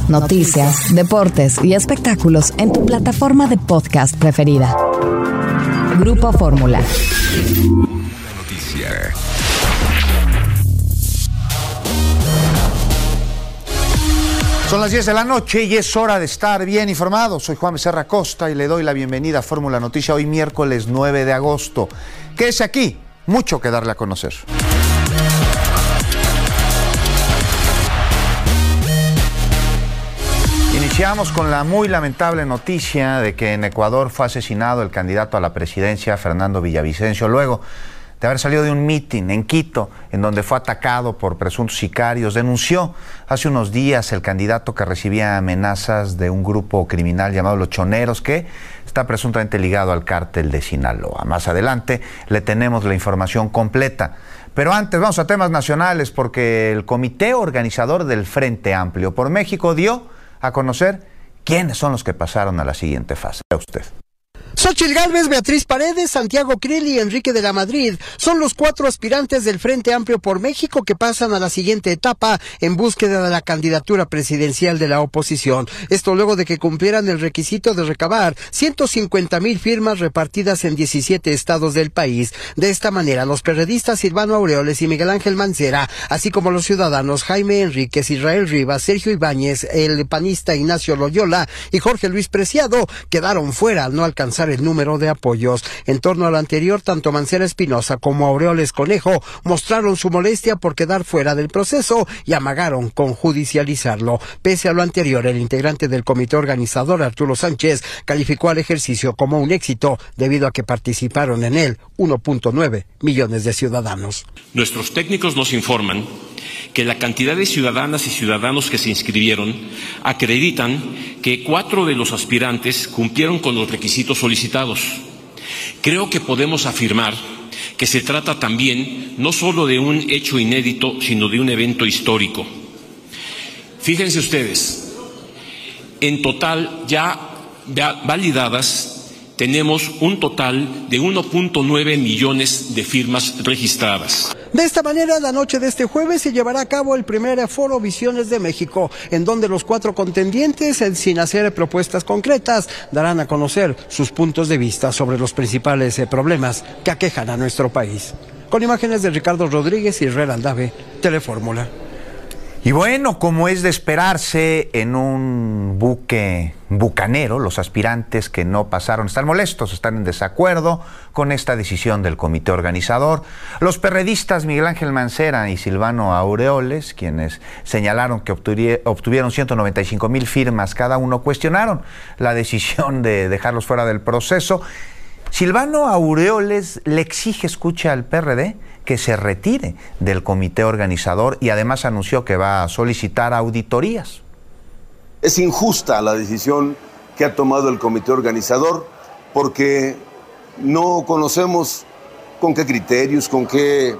noticias, deportes y espectáculos en tu plataforma de podcast preferida. Grupo Fórmula. Son las 10 de la noche y es hora de estar bien informado. Soy Juan Becerra Costa y le doy la bienvenida a Fórmula Noticia hoy miércoles 9 de agosto. Quédese aquí, mucho que darle a conocer. Iniciamos con la muy lamentable noticia de que en Ecuador fue asesinado el candidato a la presidencia Fernando Villavicencio luego de haber salido de un mitin en Quito, en donde fue atacado por presuntos sicarios. Denunció hace unos días el candidato que recibía amenazas de un grupo criminal llamado Los Choneros, que está presuntamente ligado al cártel de Sinaloa. Más adelante le tenemos la información completa. Pero antes vamos a temas nacionales, porque el comité organizador del Frente Amplio por México dio a conocer quiénes son los que pasaron a la siguiente fase. Vea usted. Xóchitl Gálvez, Beatriz Paredes, Santiago Krill y Enrique de la Madrid son los 4 aspirantes del Frente Amplio por México que pasan a la siguiente etapa en búsqueda de la candidatura presidencial de la oposición. Esto luego de que cumplieran el requisito de recabar 150,000 firmas repartidas en 17 estados del país. De esta manera, los perredistas Silvano Aureoles y Miguel Ángel Mancera, así como los ciudadanos Jaime Enríquez, Israel Rivas, Sergio Ibáñez, el panista Ignacio Loyola y Jorge Luis Preciado, quedaron fuera al no alcanzar el número de apoyos. En torno a lo anterior, tanto Mancera Espinosa como Aureoles Conejo mostraron su molestia por quedar fuera del proceso y amagaron con judicializarlo. Pese a lo anterior, el integrante del comité organizador, Arturo Sánchez, calificó al ejercicio como un éxito debido a que participaron en él 1.9 millones de ciudadanos. Nuestros técnicos nos informan que la cantidad de ciudadanas y ciudadanos que se inscribieron acreditan que 4 de los aspirantes cumplieron con los requisitos solicitados. Creo que podemos afirmar que se trata también no solo de un hecho inédito, sino de un evento histórico. Fíjense ustedes, en total ya validadas tenemos un total de 1.9 millones de firmas registradas. De esta manera, la noche de este jueves se llevará a cabo el primer Foro Visiones de México, en donde los 4 contendientes, sin hacer propuestas concretas, darán a conocer sus puntos de vista sobre los principales problemas que aquejan a nuestro país. Con imágenes de Ricardo Rodríguez y Israel Aldave, Telefórmula. Y bueno, como es de esperarse en un buque bucanero, los aspirantes que no pasaron están molestos, están en desacuerdo con esta decisión del comité organizador. Los perredistas Miguel Ángel Mancera y Silvano Aureoles, quienes señalaron que obtuvieron 195,000 firmas cada uno, cuestionaron la decisión de dejarlos fuera del proceso. Silvano Aureoles le exige, escucha, al PRD que se retire del comité organizador y además anunció que va a solicitar auditorías. Es injusta la decisión que ha tomado el comité organizador porque no conocemos con qué criterios, con qué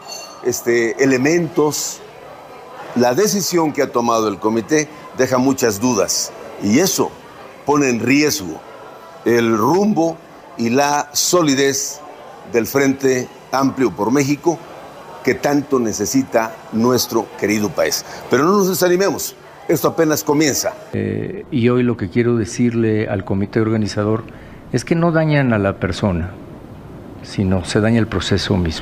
elementos. La decisión que ha tomado el comité deja muchas dudas y eso pone en riesgo el rumbo y la solidez del Frente Amplio por México que tanto necesita nuestro querido país. Pero no nos desanimemos, esto apenas comienza. Y hoy lo que quiero decirle al comité organizador es que no dañan a la persona, sino se daña el proceso mismo.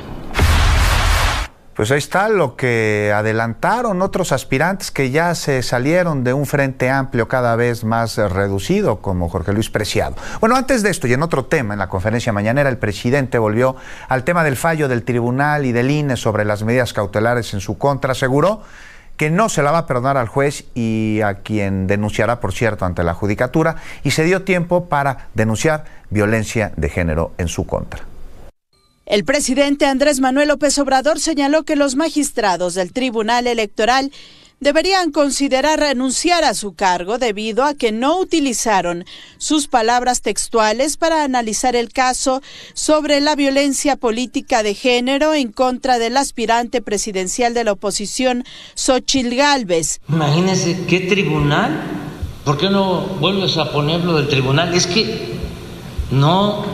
Pues ahí está lo que adelantaron otros aspirantes que ya se salieron de un Frente Amplio cada vez más reducido, como Jorge Luis Preciado. Bueno, antes de esto y en otro tema, en la conferencia mañanera, el presidente volvió al tema del fallo del tribunal y del INE sobre las medidas cautelares en su contra. Aseguró que no se la va a perdonar al juez y a quien denunciará, por cierto, ante la judicatura, y se dio tiempo para denunciar violencia de género en su contra. El presidente Andrés Manuel López Obrador señaló que los magistrados del Tribunal Electoral deberían considerar renunciar a su cargo debido a que no utilizaron sus palabras textuales para analizar el caso sobre la violencia política de género en contra del aspirante presidencial de la oposición, Xóchitl Gálvez. Imagínense, ¿qué tribunal? ¿Por qué no vuelves a ponerlo del tribunal? Es que no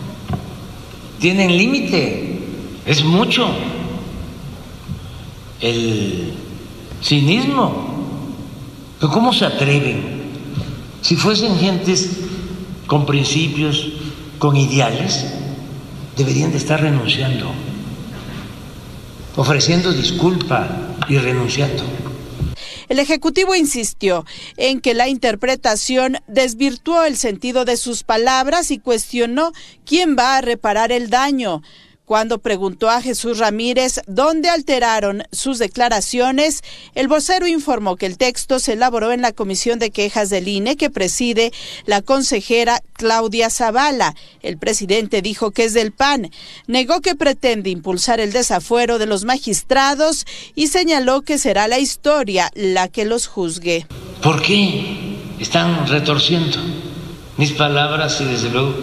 tienen límite, es mucho el cinismo. Pero ¿cómo se atreven? Si fuesen gentes con principios, con ideales, deberían de estar renunciando, ofreciendo disculpa y renunciando. El Ejecutivo insistió en que la interpretación desvirtuó el sentido de sus palabras y cuestionó quién va a reparar el daño. Cuando preguntó a Jesús Ramírez dónde alteraron sus declaraciones, el vocero informó que el texto se elaboró en la Comisión de Quejas del INE que preside la consejera Claudia Zavala. El presidente dijo que es del PAN, negó que pretende impulsar el desafuero de los magistrados y señaló que será la historia la que los juzgue. ¿Por qué están retorciendo mis palabras y desde luego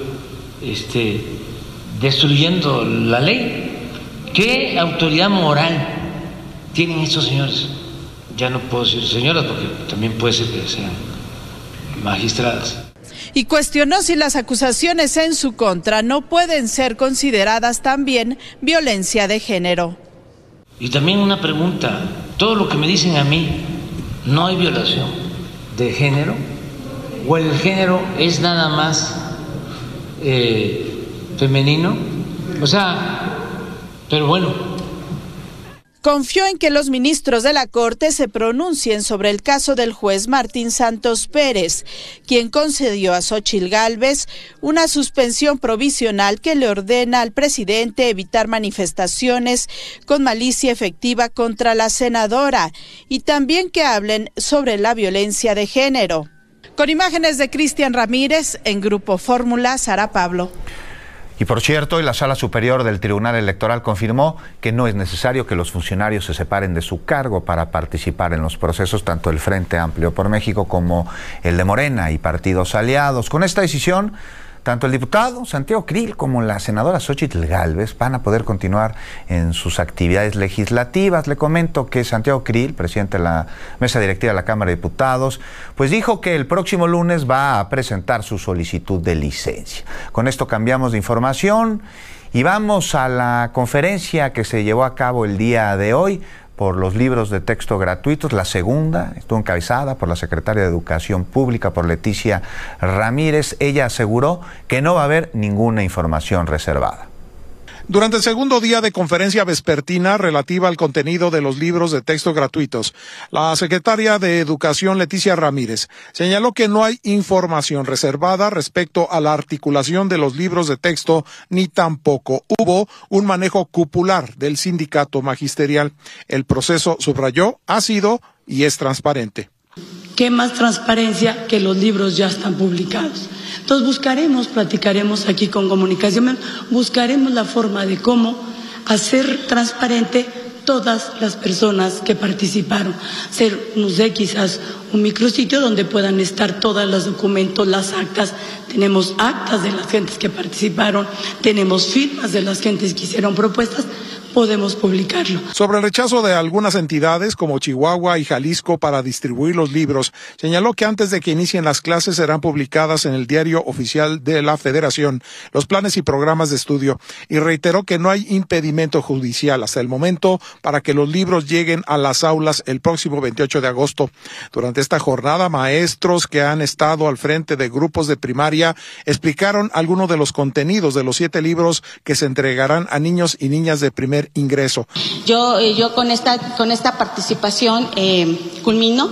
destruyendo la ley? ¿Qué autoridad moral tienen estos señores? Ya no puedo decir señoras porque también puede ser que sean magistradas. Y cuestionó si las acusaciones en su contra no pueden ser consideradas también violencia de género. Y también una pregunta, todo lo que me dicen a mí, ¿no hay violación de género? ¿O el género es nada más femenino? O sea, pero bueno. Confió en que los ministros de la Corte se pronuncien sobre el caso del juez Martín Santos Pérez, quien concedió a Xóchitl Gálvez una suspensión provisional que le ordena al presidente evitar manifestaciones con malicia efectiva contra la senadora y también que hablen sobre la violencia de género. Con imágenes de Cristian Ramírez, en Grupo Fórmula, Sara Pablo. Y por cierto, la Sala Superior del Tribunal Electoral confirmó que no es necesario que los funcionarios se separen de su cargo para participar en los procesos, tanto el Frente Amplio por México como el de Morena y partidos aliados. Con esta decisión, tanto el diputado Santiago Krill como la senadora Xóchitl Gálvez van a poder continuar en sus actividades legislativas. Le comento que Santiago Krill, presidente de la mesa directiva de la Cámara de Diputados, pues dijo que el próximo lunes va a presentar su solicitud de licencia. Con esto cambiamos de información y vamos a la conferencia que se llevó a cabo el día de hoy por los libros de texto gratuitos. La segunda estuvo encabezada por la secretaria de Educación Pública, por Leticia Ramírez. Ella aseguró que no va a haber ninguna información reservada. Durante el segundo día de conferencia vespertina relativa al contenido de los libros de texto gratuitos, la secretaria de Educación, Leticia Ramírez, señaló que no hay información reservada respecto a la articulación de los libros de texto, ni tampoco hubo un manejo cupular del sindicato magisterial. El proceso, subrayó, ha sido y es transparente. ¿Qué más transparencia que los libros ya están publicados? Entonces platicaremos aquí con Comunicación, buscaremos la forma de cómo hacer transparente todas las personas que participaron. No sé, quizás un micrositio donde puedan estar todos los documentos, las actas. Tenemos actas de las gentes que participaron, tenemos firmas de las gentes que hicieron propuestas. Podemos publicarlo. Sobre el rechazo de algunas entidades como Chihuahua y Jalisco para distribuir los libros, señaló que antes de que inicien las clases serán publicadas en el Diario Oficial de la Federación los planes y programas de estudio, y reiteró que no hay impedimento judicial hasta el momento para que los libros lleguen a las aulas el próximo 28 de agosto. Durante esta jornada, maestros que han estado al frente de grupos de primaria explicaron algunos de los contenidos de los 7 libros que se entregarán a niños y niñas de primer ingreso. Yo con esta participación culmino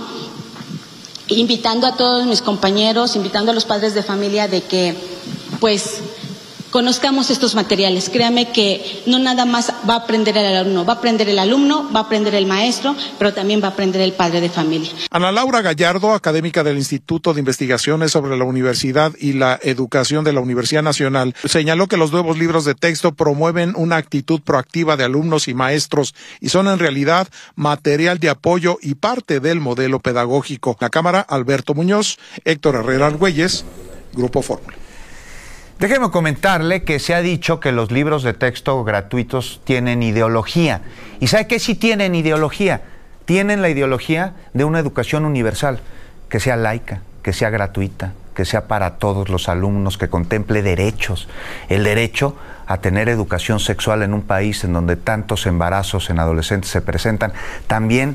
invitando a todos mis compañeros, invitando a los padres de familia de que pues conozcamos estos materiales. Créame que no nada más va a aprender el alumno, va a aprender el alumno, va a aprender el maestro, pero también va a aprender el padre de familia. Ana Laura Gallardo, académica del Instituto de Investigaciones sobre la Universidad y la Educación de la Universidad Nacional, señaló que los nuevos libros de texto promueven una actitud proactiva de alumnos y maestros y son en realidad material de apoyo y parte del modelo pedagógico. La Cámara, Alberto Muñoz, Héctor Herrera Argüelles, Grupo Fórmula. Déjeme comentarle que se ha dicho que los libros de texto gratuitos tienen ideología. ¿Y sabe qué sí tienen ideología? Tienen la ideología de una educación universal, que sea laica, que sea gratuita, que sea para todos los alumnos, que contemple derechos. El derecho a tener educación sexual en un país en donde tantos embarazos en adolescentes se presentan. También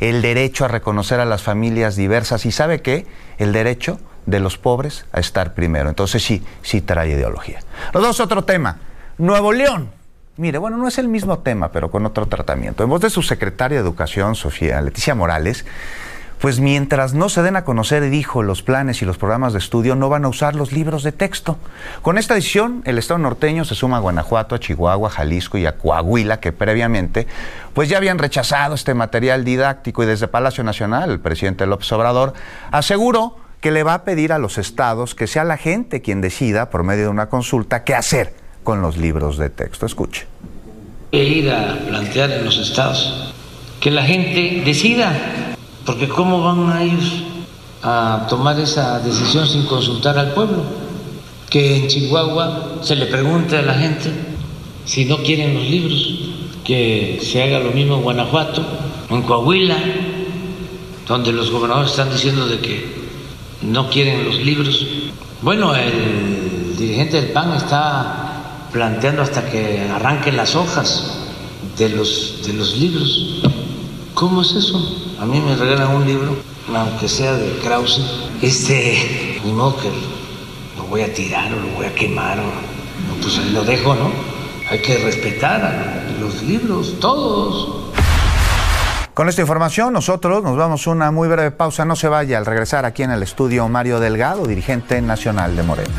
el derecho a reconocer a las familias diversas y ¿sabe qué? El derecho de los pobres a estar primero. Entonces sí trae ideología. Los dos, otro tema. Nuevo León. Mire, bueno, no es el mismo tema, pero con otro tratamiento. En voz de su secretaria de Educación, Sofía Leticia Morales, pues mientras no se den a conocer, dijo, los planes y los programas de estudio, no van a usar los libros de texto. Con esta decisión, el estado norteño se suma a Guanajuato, a Chihuahua, Jalisco y a Coahuila, que previamente pues ya habían rechazado este material didáctico, y desde Palacio Nacional, el presidente López Obrador aseguró que le va a pedir a los estados que sea la gente quien decida, por medio de una consulta, qué hacer con los libros de texto. Escuche. Ir a plantear en los estados que la gente decida. Porque ¿cómo van a ellos a tomar esa decisión sin consultar al pueblo? Que en Chihuahua se le pregunte a la gente si no quieren los libros, que se haga lo mismo en Guanajuato, en Coahuila, donde los gobernadores están diciendo de que no quieren los libros. Bueno, el dirigente del PAN está planteando hasta que arranquen las hojas de los libros. ¿Cómo es eso? A mí me regalan un libro, aunque sea de Krause, ni modo que lo voy a tirar o lo voy a quemar, pues lo dejo, ¿no? Hay que respetar a los libros, todos. Con esta información nosotros nos vamos a una muy breve pausa. No se vaya. Al regresar aquí en el estudio, Mario Delgado, dirigente nacional de Morena.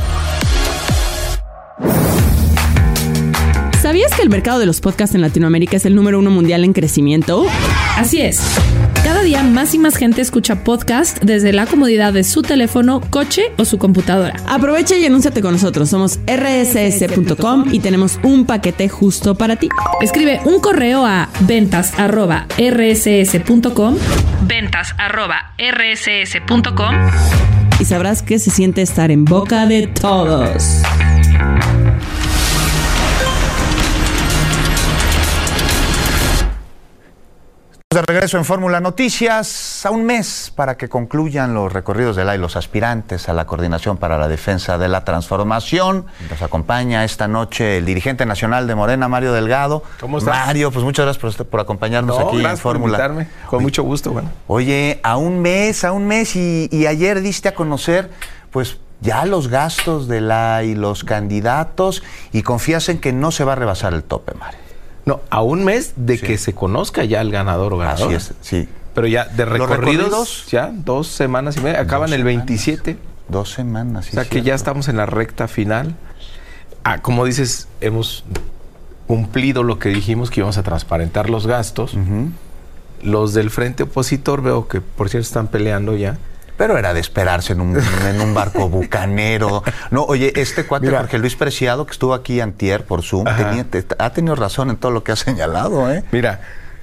¿Sabías que el mercado de los podcasts en Latinoamérica es el número 1 mundial en crecimiento? Así es. Cada día más y más gente escucha podcast desde la comodidad de su teléfono, coche o su computadora. Aprovecha y anúnciate con nosotros. Somos rss.com y tenemos un paquete justo para ti. Escribe un correo a ventas@rss.com y sabrás que se siente estar en boca de todos. De regreso en Fórmula Noticias, a un mes para que concluyan los recorridos del AI, los aspirantes a la Coordinación para la Defensa de la Transformación. Nos acompaña esta noche el dirigente nacional de Morena, Mario Delgado. ¿Cómo estás? Mario, pues muchas gracias por acompañarnos aquí en Fórmula. Por invitarme. Con mucho gusto, bueno. Oye, a un mes y ayer diste a conocer, pues, ya los gastos del AI, los candidatos, y confías en que no se va a rebasar el tope, Mario. No, a un mes de que se conozca ya el ganador o ganadora. Así es, sí. Pero ya de recorridos, ya 2 semanas y media, acaban el 27. 2 semanas, sí. O sea que ya estamos en la recta final. Como dices, hemos cumplido lo que dijimos, que íbamos a transparentar los gastos. Los del frente opositor veo que, por cierto, están peleando ya. Pero era de esperarse en un barco bucanero. No, oye, este cuate, Jorge Luis Preciado, que estuvo aquí antier por Zoom, ha tenido razón en todo lo que ha señalado, ¿eh? Mira,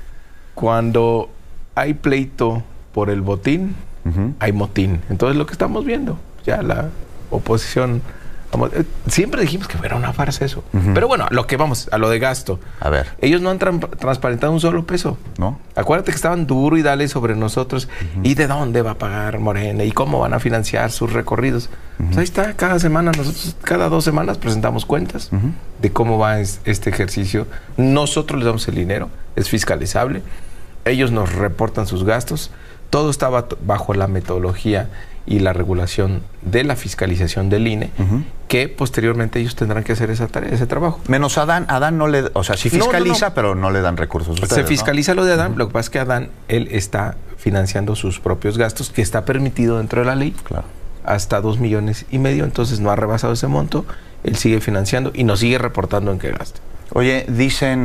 cuando hay pleito por el botín, hay motín. Entonces, lo que estamos viendo, ya la oposición... siempre dijimos que era una farsa eso. Pero bueno, a lo de gasto. A ver. Ellos no han transparentado un solo peso. ¿No? Acuérdate que estaban duro y dale sobre nosotros. ¿Y de dónde va a pagar Morena? ¿Y cómo van a financiar sus recorridos? Pues ahí está, cada semana, nosotros cada 2 semanas presentamos cuentas de cómo va este ejercicio. Nosotros les damos el dinero, es fiscalizable. Ellos nos reportan sus gastos. Todo estaba bajo la metodología y la regulación de la fiscalización del INE, que posteriormente ellos tendrán que hacer esa tarea, ese trabajo. Menos Adán no le... O sea, sí fiscaliza, pero no le dan recursos a ustedes, se fiscaliza, ¿no? Lo de Adán, lo que pasa es que Adán, él está financiando sus propios gastos, que está permitido dentro de la ley, hasta 2,5 millones, entonces no ha rebasado ese monto, él sigue financiando y nos sigue reportando en qué gasta. Oye, dicen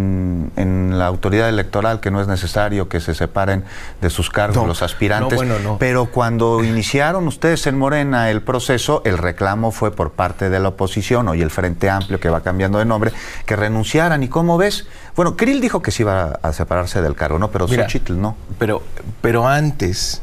en la autoridad electoral que no es necesario que se separen de sus cargos los aspirantes, pero cuando iniciaron ustedes en Morena el proceso, el reclamo fue por parte de la oposición, hoy el Frente Amplio, que va cambiando de nombre, que renunciaran. ¿Y cómo ves? Bueno, Krill dijo que se iba a separarse del cargo, ¿no? Pero Xochitl no. Pero antes,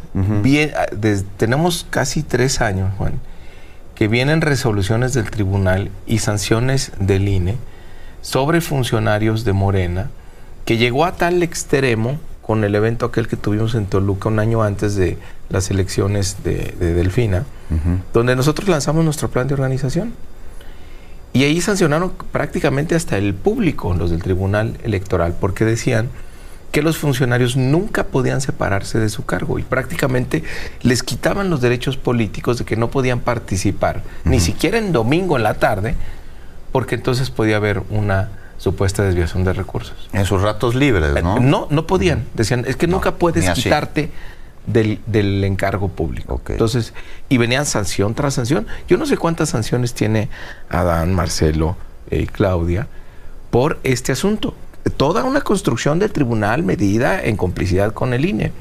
tenemos casi 3 años, Juan, que vienen resoluciones del tribunal y sanciones del INE sobre funcionarios de Morena, que llegó a tal extremo con el evento aquel que tuvimos en Toluca un año antes de las elecciones de Delfina, donde nosotros lanzamos nuestro plan de organización. Y ahí sancionaron prácticamente hasta el público, los del Tribunal Electoral, porque decían que los funcionarios nunca podían separarse de su cargo y prácticamente les quitaban los derechos políticos de que no podían participar, ni siquiera en domingo en la tarde, porque entonces podía haber una supuesta desviación de recursos. En sus ratos libres, ¿no? No podían. Decían, es que nunca puedes quitarte del encargo público. Entonces, y venían sanción tras sanción. Yo no sé cuántas sanciones tiene Adán, Marcelo y Claudia por este asunto. Toda una construcción del tribunal medida en complicidad con el INE.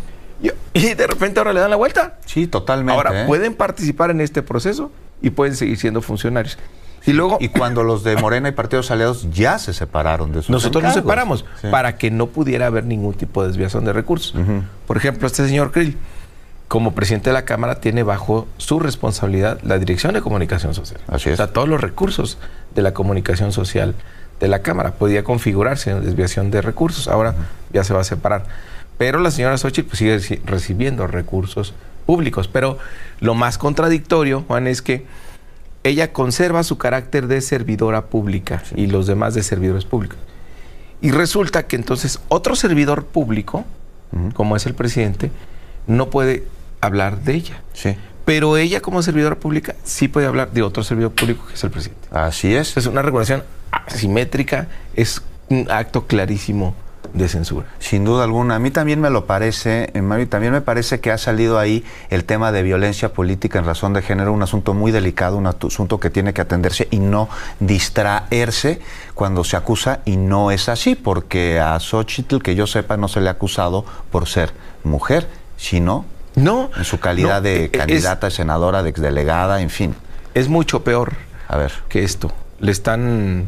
Y de repente ahora le dan la vuelta. Sí, totalmente. Ahora pueden participar en este proceso y pueden seguir siendo funcionarios. Y luego, y cuando los de Morena y partidos aliados ya se separaron de sus nosotros encargos. Nos separamos para que no pudiera haber ningún tipo de desviación de recursos. Por ejemplo, este señor Krill, como presidente de la Cámara, tiene bajo su responsabilidad la Dirección de Comunicación Social. Así es. O sea, todos los recursos de la comunicación social de la Cámara. Podía configurarse en desviación de recursos. Ahora ya se va a separar. Pero la señora Xóchitl pues, sigue recibiendo recursos públicos. Pero lo más contradictorio, Juan, es que ella conserva su carácter de servidora pública y los demás de servidores públicos. Y resulta que entonces otro servidor público, como es el presidente, no puede hablar de ella. Pero ella como servidora pública sí puede hablar de otro servidor público que es el presidente. Así es. Es una regulación asimétrica, es un acto clarísimo de censura. Sin duda alguna. A mí también me lo parece, Mario, también me parece que ha salido ahí el tema de violencia política en razón de género, un asunto muy delicado, un asunto que tiene que atenderse y no distraerse cuando se acusa, y no es así, porque a Xóchitl, que yo sepa, no se le ha acusado por ser mujer, sino en su calidad de candidata, senadora, de exdelegada, en fin. Es mucho peor a ver que esto. Le están...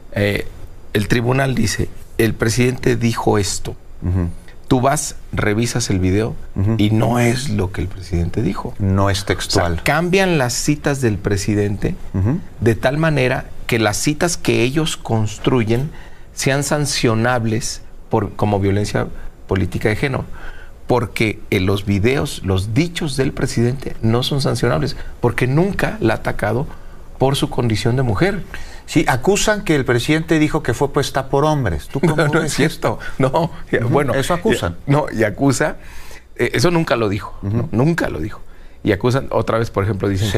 el tribunal dice... El presidente dijo esto. Tú vas, revisas el video y no es lo que el presidente dijo. No es textual. O sea, cambian las citas del presidente de tal manera que las citas que ellos construyen sean sancionables como violencia política de género. Porque en los videos, los dichos del presidente no son sancionables, porque nunca la ha atacado por su condición de mujer. Sí, acusan que el presidente dijo que fue puesta por hombres. ¿Tú cómo no es cierto. No, bueno. Eso acusan. Y acusa. Eso nunca lo dijo. No, nunca lo dijo. Y acusan, otra vez, por ejemplo, dicen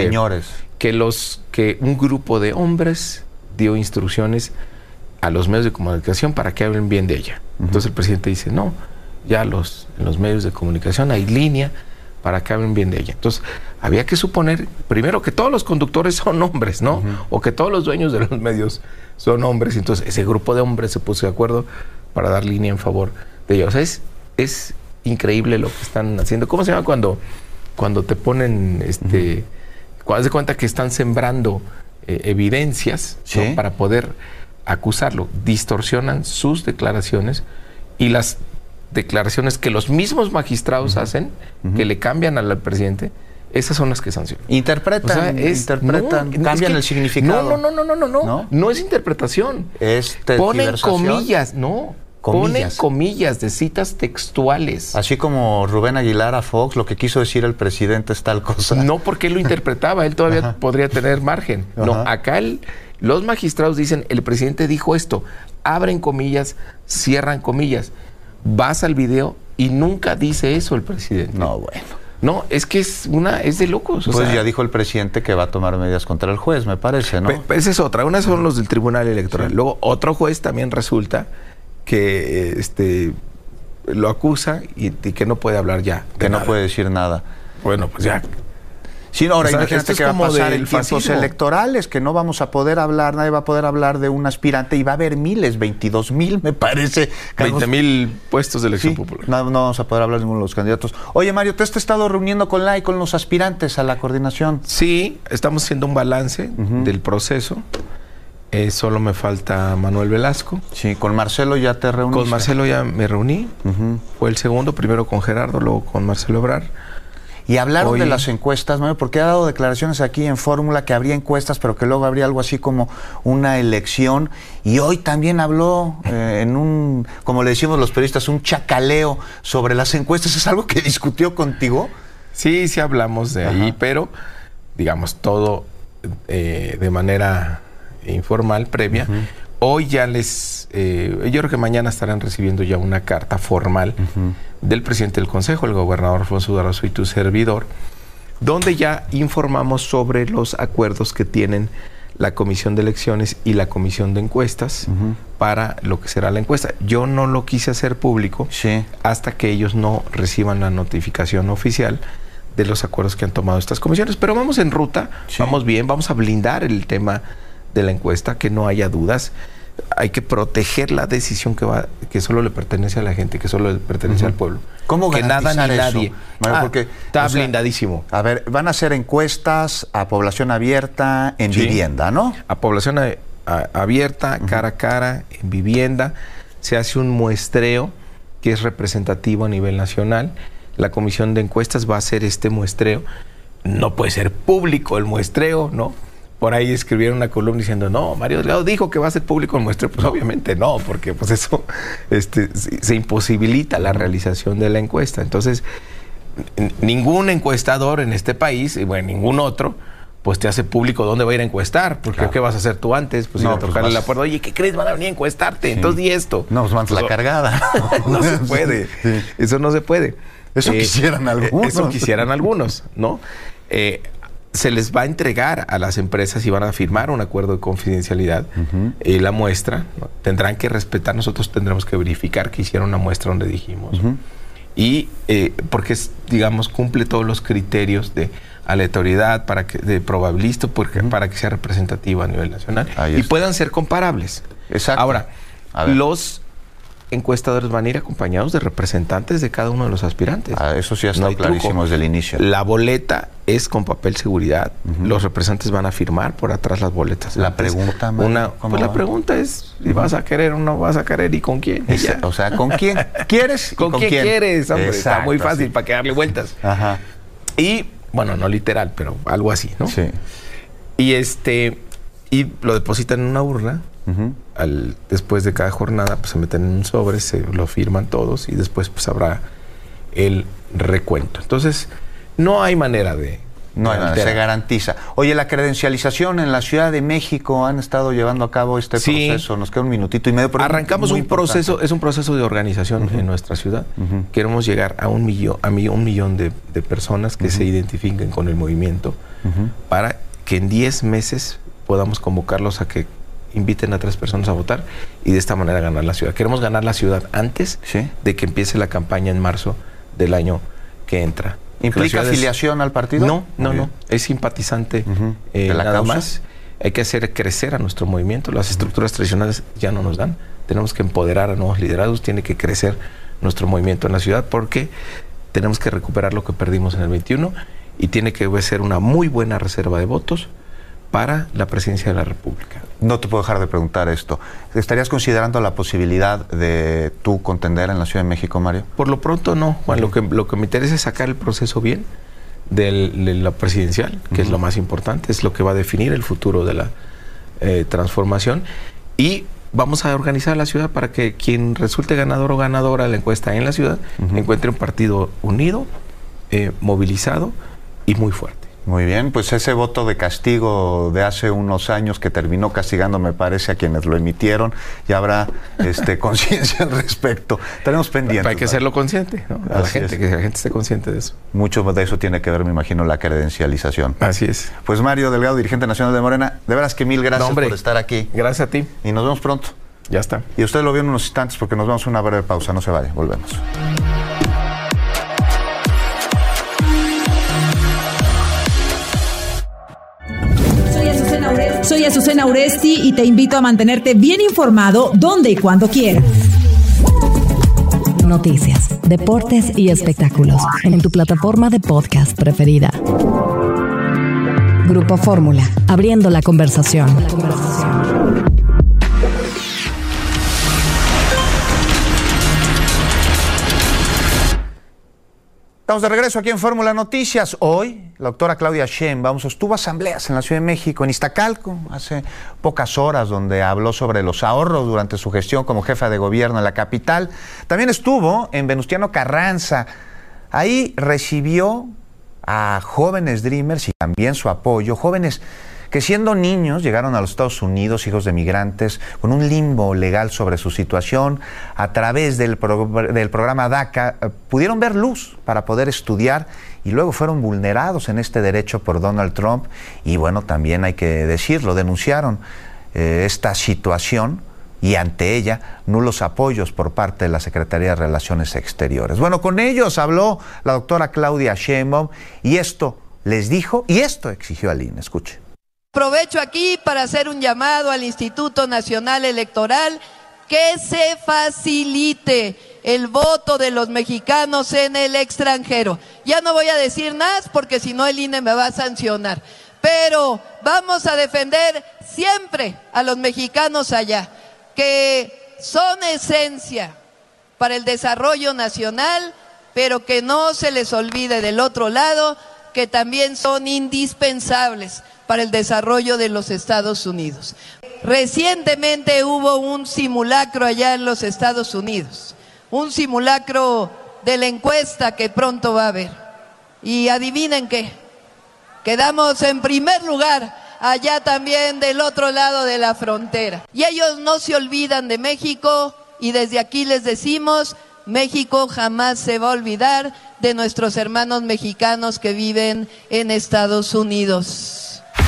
que un grupo de hombres dio instrucciones a los medios de comunicación para que hablen bien de ella. Entonces el presidente dice, no, ya en los medios de comunicación hay línea para que hablen bien de ella. Entonces, había que suponer, primero, que todos los conductores son hombres, ¿no? O que todos los dueños de los medios son hombres. Entonces, ese grupo de hombres se puso de acuerdo para dar línea en favor de ella. O sea, es increíble lo que están haciendo. ¿Cómo se llama cuando te ponen, cuando se cuenta que están sembrando evidencias, ¿no? Para poder acusarlo? Distorsionan sus declaraciones y las declaraciones que los mismos magistrados hacen, que le cambian al presidente, esas son las que sancionan. Interpretan, cambian el significado. No es interpretación. Ponen comillas, ponen comillas de citas textuales. Así como Rubén Aguilar a Fox, lo que quiso decir el presidente es tal cosa. No, porque él lo interpretaba, él todavía podría tener margen. No, acá los magistrados dicen, el presidente dijo esto, abren comillas, cierran comillas. Vas al video y nunca dice eso el presidente. No, bueno. No, es que es de locos. Pues ya dijo el presidente que va a tomar medidas contra el juez, me parece, ¿no? Esa es otra. Una son los del Tribunal Electoral. Luego, otro juez también resulta que lo acusa y que no puede hablar ya. Que no puede decir nada. Bueno, pues ya. Sí, ahora imagínate qué va a pasar en tiempos electorales, que no vamos a poder hablar, nadie va a poder hablar de un aspirante y va a haber miles, 22,000 me parece. 20,000 puestos de elección popular. No vamos a poder hablar de ninguno de los candidatos. Oye, Mario, ¿te has estado reuniendo con los aspirantes a la coordinación? Sí, estamos haciendo un balance del proceso. Solo me falta Manuel Velasco. Sí, con Marcelo ya te reuniste. Con Marcelo ya me reuní. Fue el segundo, primero con Gerardo, luego con Marcelo Ebrard. Y hablaron de las encuestas, Mario, porque ha dado declaraciones aquí en Fórmula que habría encuestas, pero que luego habría algo así como una elección. Y hoy también habló en un, como le decimos los periodistas, un chacaleo sobre las encuestas. ¿Es algo que discutió contigo? Sí, sí hablamos de ahí, pero digamos todo de manera informal, previa, Hoy ya yo creo que mañana estarán recibiendo ya una carta formal del presidente del Consejo, el gobernador Alfonso Durazo y tu servidor, donde ya informamos sobre los acuerdos que tienen la Comisión de Elecciones y la Comisión de Encuestas para lo que será la encuesta. Yo no lo quise hacer público hasta que ellos no reciban la notificación oficial de los acuerdos que han tomado estas comisiones, pero vamos en ruta, vamos bien, vamos a blindar el tema de la encuesta, que no haya dudas. Hay que proteger la decisión que solo le pertenece a la gente, que solo le pertenece al pueblo. ¿Cómo que nada ni eso, nadie? Mario, porque está blindadísimo. A ver, van a hacer encuestas a población abierta en vivienda, ¿no? A población abierta, cara a cara, en vivienda. Se hace un muestreo que es representativo a nivel nacional. La Comisión de Encuestas va a hacer este muestreo. No puede ser público el muestreo, ¿no? Por ahí escribieron una columna diciendo, no, Mario Delgado dijo que va a ser público el muestreo. Pues obviamente no, porque pues eso se imposibilita la realización de la encuesta. Entonces, ningún encuestador en este país, y bueno, ningún otro, pues te hace público dónde va a ir a encuestar. Porque ¿qué vas a hacer tú antes? Pues ir a tocarle la puerta. Oye, ¿qué crees? Van a venir a encuestarte. Entonces di esto. No, pues mandas la cargada. No se puede. Eso no se puede. Eso quisieran algunos. Eso quisieran algunos, ¿no? Se les va a entregar a las empresas y van a firmar un acuerdo de confidencialidad. La muestra, ¿no? Tendrán que respetar, nosotros tendremos que verificar que hicieron una muestra donde dijimos. Y porque, digamos, cumple todos los criterios de aleatoriedad, de probabilista, para que sea representativa a nivel nacional y puedan ser comparables. Exacto. Ahora, los encuestadores van a ir acompañados de representantes de cada uno de los aspirantes. Eso sí ha estado clarísimo desde el inicio. La boleta es con papel seguridad. Los representantes van a firmar por atrás las boletas. La pregunta, la pregunta es si vas a querer o no vas a querer y con quién. O sea, ¿con quién quieres? ¿Con quién quieres? Hombre, está muy fácil para que darle vueltas. Y, bueno, no literal, pero algo así, ¿no? Sí. Y lo depositan en una urna. Después de cada jornada pues se meten en un sobre, se lo firman todos y después pues habrá el recuento. Entonces no hay manera de... No hay manera, se garantiza. Oye, la credencialización en la Ciudad de México, han estado llevando a cabo este proceso. Nos queda un minutito y medio. Pero arrancamos un proceso, es un proceso de organización en nuestra ciudad. Queremos llegar a un millón de personas que se identifiquen con el movimiento para que en 10 meses podamos convocarlos a que inviten a 3 personas a votar y de esta manera ganar la ciudad. Queremos ganar la ciudad antes de que empiece la campaña en marzo del año que entra. ¿Implica afiliación al partido? No. Es simpatizante de la nada más. Hay que hacer crecer a nuestro movimiento. Las estructuras tradicionales ya no nos dan. Tenemos que empoderar a nuevos liderados. Tiene que crecer nuestro movimiento en la ciudad porque tenemos que recuperar lo que perdimos en el 21 y tiene que ser una muy buena reserva de votos para la presidencia de la República. No te puedo dejar de preguntar esto. ¿Estarías considerando la posibilidad de tú contender en la Ciudad de México, Mario? Por lo pronto no, Juan. Lo que me interesa es sacar el proceso bien de la presidencial, que es lo más importante, es lo que va a definir el futuro de la transformación. Y vamos a organizar la ciudad para que quien resulte ganador o ganadora de la encuesta en la ciudad encuentre un partido unido, movilizado y muy fuerte. Muy bien, pues ese voto de castigo de hace unos años que terminó castigando, me parece, a quienes lo emitieron, ya habrá conciencia al respecto. Estaremos pendientes. Hay que hacerlo consciente, ¿no? A la gente, que la gente esté consciente de eso. Mucho de eso tiene que ver, me imagino, la credencialización. Así es. Pues Mario Delgado, dirigente nacional de Morena, de veras que mil gracias por estar aquí. Gracias a ti. Y nos vemos pronto. Ya está. Y usted lo vio en unos instantes porque nos vamos a una breve pausa. No se vaya, volvemos. Soy Azucena Uresti y te invito a mantenerte bien informado donde y cuando quieras. Noticias, deportes y espectáculos en tu plataforma de podcast preferida. Grupo Fórmula, abriendo la conversación. Estamos de regreso aquí en Fórmula Noticias. Hoy, la doctora Claudia Sheinbaum sostuvo asambleas en la Ciudad de México, en Iztacalco, hace pocas horas, donde habló sobre los ahorros durante su gestión como jefa de gobierno en la capital. También estuvo en Venustiano Carranza. Ahí recibió a jóvenes Dreamers y también su apoyo, jóvenes que siendo niños llegaron a los Estados Unidos, hijos de migrantes, con un limbo legal sobre su situación. A través del programa DACA pudieron ver luz para poder estudiar y luego fueron vulnerados en este derecho por Donald Trump. Y bueno, también hay que decirlo, denunciaron esta situación y ante ella nulos apoyos por parte de la Secretaría de Relaciones Exteriores. Bueno, con ellos habló la doctora Claudia Sheinbaum y esto les dijo y esto exigió al INE. Escuche. Aprovecho aquí para hacer un llamado al Instituto Nacional Electoral que se facilite el voto de los mexicanos en el extranjero. Ya no voy a decir más porque si no el INE me va a sancionar, pero vamos a defender siempre a los mexicanos allá, que son esencia para el desarrollo nacional, pero que no se les olvide del otro lado que también son indispensables para el desarrollo de los Estados Unidos. Recientemente hubo un simulacro allá en los Estados Unidos, un simulacro de la encuesta que pronto va a haber. Y adivinen qué, quedamos en primer lugar allá también del otro lado de la frontera. Y ellos no se olvidan de México y desde aquí les decimos, México jamás se va a olvidar de nuestros hermanos mexicanos que viven en Estados Unidos.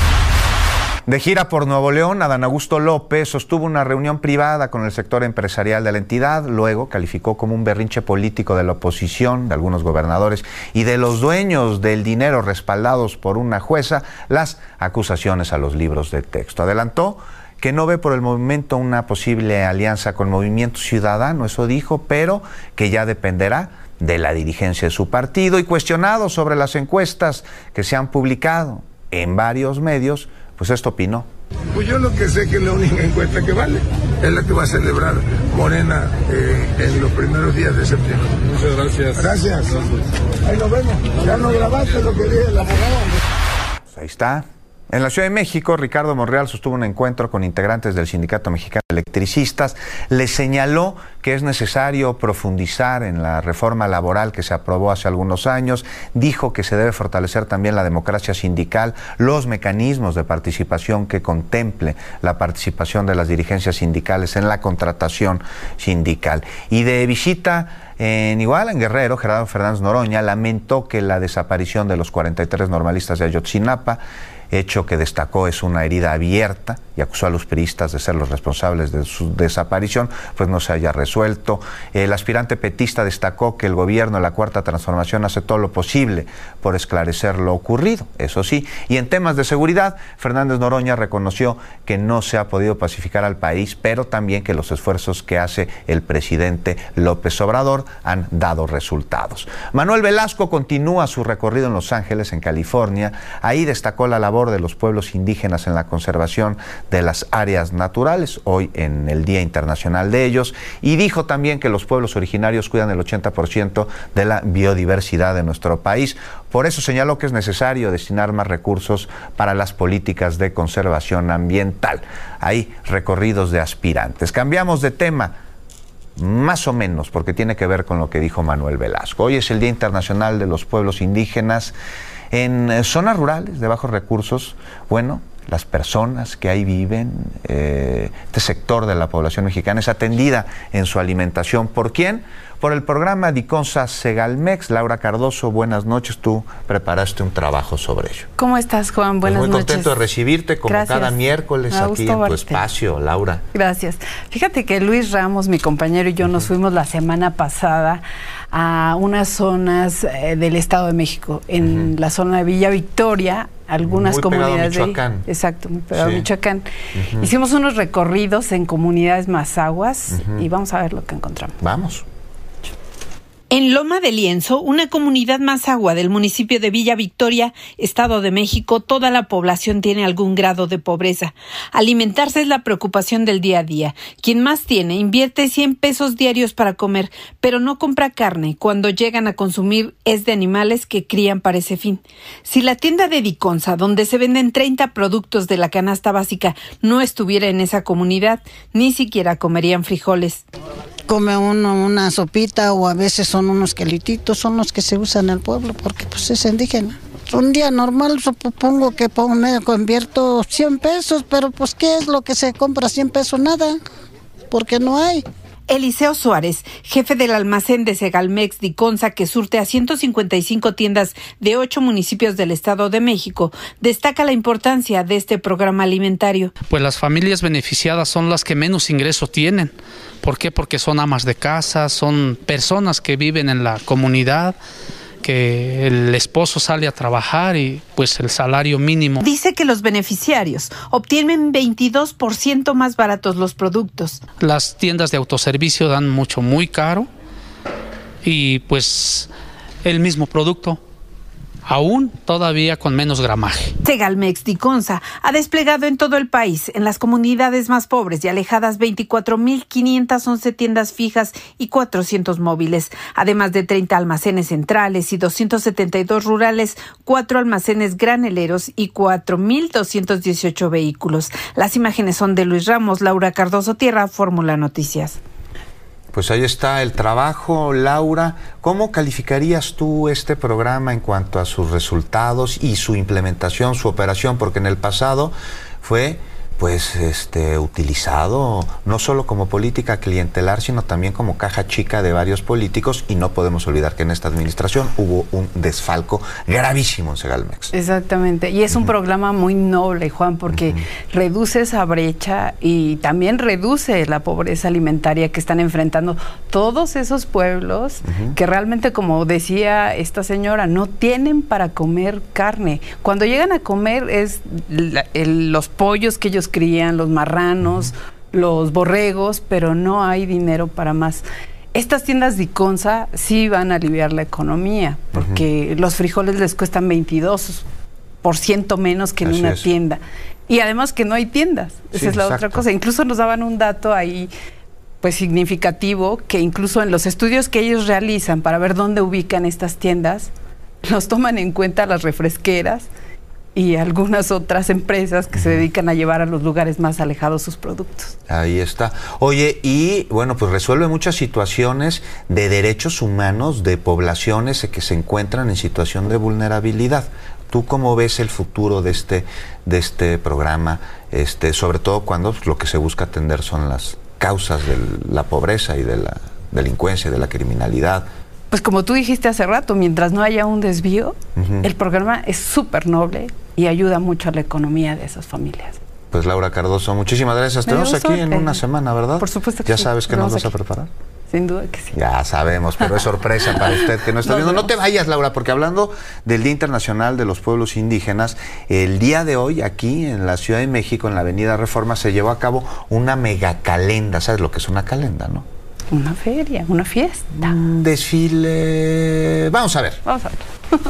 De gira por Nuevo León, Adán Augusto López sostuvo una reunión privada con el sector empresarial de la entidad, luego calificó como un berrinche político de la oposición, de algunos gobernadores y de los dueños del dinero respaldados por una jueza las acusaciones a los libros de texto. Adelantó que no ve por el momento una posible alianza con Movimiento Ciudadano, eso dijo, pero que ya dependerá de la dirigencia de su partido. Y cuestionado sobre las encuestas que se han publicado en varios medios, pues esto opinó. Pues yo lo que sé que la única encuesta que vale es la que va a celebrar Morena en los primeros días de septiembre. Muchas gracias. Gracias. Ahí nos vemos. Ya no grabaste lo que dije el abogado. Pues ahí está. En la Ciudad de México, Ricardo Monreal sostuvo un encuentro con integrantes del Sindicato Mexicano de Electricistas. Les señaló que es necesario profundizar en la reforma laboral que se aprobó hace algunos años. Dijo que se debe fortalecer también la democracia sindical, los mecanismos de participación que contemple la participación de las dirigencias sindicales en la contratación sindical. Y de visita en Guerrero, Gerardo Fernández Noroña lamentó que la desaparición de los 43 normalistas de Ayotzinapa, hecho que destacó es una herida abierta, y acusó a los priistas de ser los responsables de su desaparición, pues no se haya resuelto. El aspirante petista destacó que el gobierno de la Cuarta Transformación hace todo lo posible por esclarecer lo ocurrido, eso sí. Y en temas de seguridad, Fernández Noroña reconoció que no se ha podido pacificar al país, pero también que los esfuerzos que hace el presidente López Obrador han dado resultados. Manuel Velasco continúa su recorrido en Los Ángeles, en California. Ahí destacó la labor de los pueblos indígenas en la conservación de las áreas naturales, hoy en el Día Internacional de ellos, y dijo también que los pueblos originarios cuidan el 80% de la biodiversidad de nuestro país. Por eso señaló que es necesario destinar más recursos para las políticas de conservación ambiental. Hay recorridos de aspirantes. Cambiamos de tema, más o menos, porque tiene que ver con lo que dijo Manuel Velasco. Hoy es el Día Internacional de los Pueblos Indígenas. En zonas rurales de bajos recursos, bueno, las personas que ahí viven, este sector de la población mexicana es atendida en su alimentación. ¿Por quién? Por el programa Diconsa Segalmex. Laura Cardoso, buenas noches. Tú preparaste un trabajo sobre ello. ¿Cómo estás, Juan? Buenas noches. Muy contento de recibirte como Gracias. cada miércoles aquí en tu espacio, Laura. Gracias. Fíjate que Luis Ramos, mi compañero, y yo nos fuimos la semana pasada a unas zonas del Estado de México, en la zona de Villa Victoria, algunas muy comunidades pegado a Michoacán. Exacto, muy pegado a Michoacán. Hicimos unos recorridos en comunidades mazahuas y vamos a ver lo que encontramos. Vamos. En Loma de Lienzo, una comunidad mazahua del municipio de Villa Victoria, Estado de México, toda la población tiene algún grado de pobreza. Alimentarse es la preocupación del día a día. Quien más tiene invierte 100 pesos diarios para comer, pero no compra carne. Cuando llegan a consumir es de animales que crían para ese fin. Si la tienda de Diconsa, donde se venden 30 productos de la canasta básica, no estuviera en esa comunidad, ni siquiera comerían frijoles. Come uno una sopita o a veces son unos quelititos, son los que se usan en el pueblo porque pues es indígena. un día normal supongo que convierto 100 pesos, pero pues ¿qué es lo que se compra 100 pesos? Nada, porque no hay. Eliseo Suárez, jefe del almacén de Segalmex Diconsa, que surte a 155 tiendas de 8 municipios del Estado de México, destaca la importancia de este programa alimentario. Pues las familias beneficiadas son las que menos ingreso tienen. ¿Por qué? Porque son amas de casa, son personas que viven en la comunidad, que el esposo sale a trabajar y pues el salario mínimo. Dice que los beneficiarios obtienen 22% más baratos los productos. Las tiendas de autoservicio dan muy caro y pues el mismo producto, aún todavía con menos gramaje. Segalmex Diconsa ha desplegado en todo el país, en las comunidades más pobres y alejadas, 24,511 tiendas fijas y 400 móviles, además de 30 almacenes centrales y 272 rurales, 4 almacenes graneleros y 4,218 vehículos. Las imágenes son de Luis Ramos, Laura Cardoso Tierra, Fórmula Noticias. Pues ahí está el trabajo, Laura. ¿Cómo calificarías tú este programa en cuanto a sus resultados y su implementación, su operación? Porque en el pasado fue utilizado no solo como política clientelar, sino también como caja chica de varios políticos, y no podemos olvidar que en esta administración hubo un desfalco gravísimo en Segalmex. Exactamente, y es un programa muy noble, Juan, porque reduce esa brecha y también reduce la pobreza alimentaria que están enfrentando todos esos pueblos que realmente, como decía esta señora, no tienen para comer carne. Cuando llegan a comer es los pollos que ellos crían, los marranos, los borregos, pero no hay dinero para más. Estas tiendas Diconsa sí van a aliviar la economía, porque los frijoles les cuestan 22% menos que en una tienda. Y además que no hay tiendas, esa es la otra cosa. Incluso nos daban un dato ahí pues significativo, que incluso en los estudios que ellos realizan para ver dónde ubican estas tiendas, los toman en cuenta las refresqueras y algunas otras empresas que se dedican a llevar a los lugares más alejados sus productos. Ahí está. Oye, y bueno, pues resuelve muchas situaciones de derechos humanos de poblaciones que se encuentran en situación de vulnerabilidad. ¿Tú cómo ves el futuro de este programa? Sobre todo cuando lo que se busca atender son las causas de la pobreza y de la delincuencia y de la criminalidad. Pues como tú dijiste hace rato, mientras no haya un desvío, el programa es súper noble y ayuda mucho a la economía de esas familias. Pues Laura Cardoso, muchísimas gracias. Te vemos aquí en una semana, ¿verdad? Por supuesto que ¿Ya sí. sabes que nos vas a preparar? Sin duda que sí. Ya sabemos, pero es sorpresa para usted que no está viendo. No te vayas, Laura, porque hablando del Día Internacional de los Pueblos Indígenas, el día de hoy aquí en la Ciudad de México, en la Avenida Reforma, se llevó a cabo una megacalenda. ¿Sabes lo que es una calenda, no? Una feria, una fiesta. Un desfile. Vamos a ver. Vamos a ver.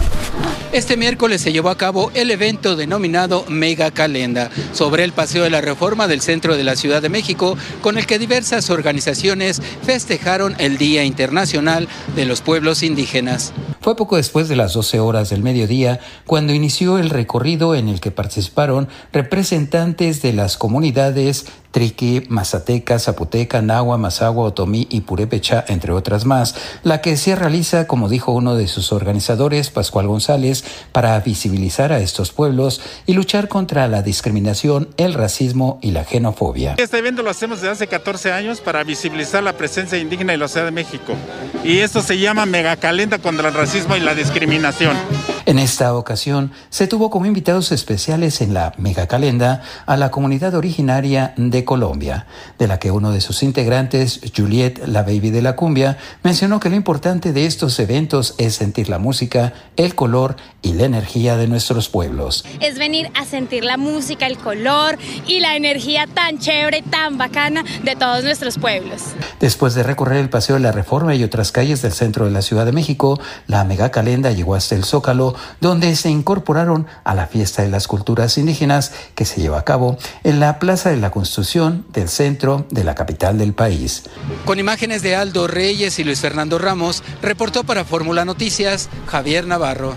Este miércoles se llevó a cabo el evento denominado Mega Calenda sobre el Paseo de la Reforma del centro de la Ciudad de México, con el que diversas organizaciones festejaron el Día Internacional de los Pueblos Indígenas. Fue poco después de las 12 horas del mediodía cuando inició el recorrido en el que participaron representantes de las comunidades Triqui, Mazateca, Zapoteca, Nahua, Mazahua, Otomí y Purépecha, entre otras más, la que se realiza, como dijo uno de sus organizadores, Pascual González, para visibilizar a estos pueblos y luchar contra la discriminación, el racismo y la xenofobia. Este evento lo hacemos desde hace 14 años para visibilizar la presencia indígena en la Ciudad de México, y esto se llama Megacalenda contra el racismo y la discriminación. En esta ocasión se tuvo como invitados especiales en la Megacalenda a la comunidad originaria de Colombia, de la que uno de sus integrantes, Juliet, la baby de la cumbia, mencionó que lo importante de estos eventos es sentir la música, el color y la energía de nuestros pueblos. Es venir a sentir la música, el color y la energía tan chévere, tan bacana de todos nuestros pueblos. Después de recorrer el Paseo de la Reforma y otras calles del centro de la Ciudad de México, la Megacalenda llegó hasta el Zócalo, donde se incorporaron a la fiesta de las culturas indígenas que se lleva a cabo en la Plaza de la Constitución del centro de la capital del país. Con imágenes de Aldo Reyes y Luis Fernando Ramos, reportó para Fórmula Noticias Javier Navarro.